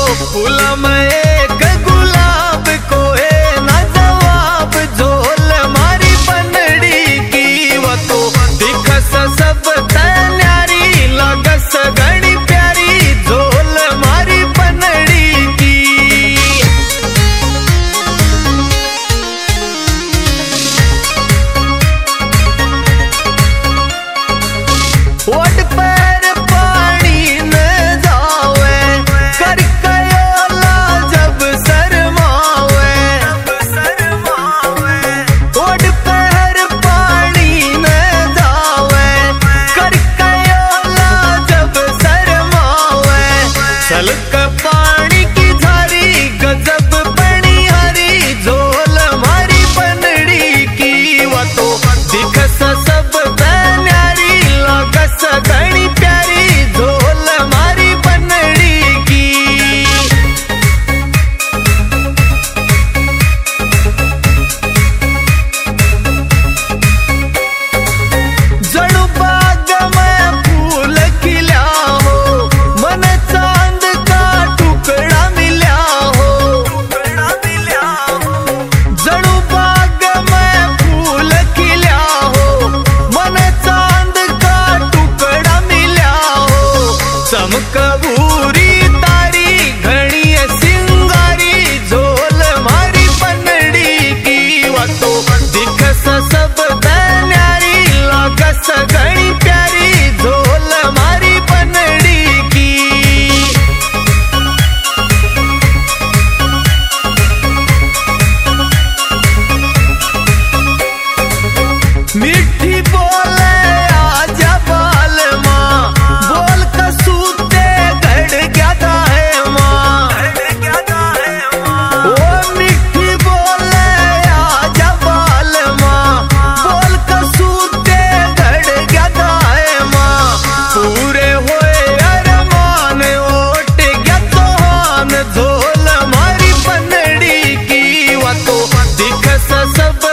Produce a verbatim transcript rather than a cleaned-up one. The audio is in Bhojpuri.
फूला में एक गुलाब को है ना जवाब, झोल मारी बनड़ी की वो तो दिखस सब न्यारी, लगस घनी प्यारी, झोल मारी बनड़ी की। ओट पर पानी न जावे, कर कयोला जब शर्मावे, ओट पर पानी न जावे, कर कयोला जब शर्मावे, छलक पानी की धारी गजब बनी हरी, झोल मारी बनड़ी की वो तो दिखस सब न्यारी, लगस घनी प्यारी, झोल मारी बनड़ी की। जड़ू बाग में फूल खिला हो, मन चांद का टुकड़ा मिला हो, जड़ू बाग में फूल खिला हो, मन चांद का टुकड़ा मिला हो, चमक भूरी तारी घनी सिंगारी, झोल मारी बनड़ी की वो तो दिखस सब न्यारी, लगस घनी प्यारी, झोल मारी बनड़ी की। मिठी बोले आजा बाल माँ, बोल कसूते गड़ गया है माँ, ओ मिठी बोले आजा बाल माँ, बोल कसूते गड़ गया है माँ, पूरे होए अरमान ओट गया तोहान, झोल मारी बनड़ी की वो तो दिखस सब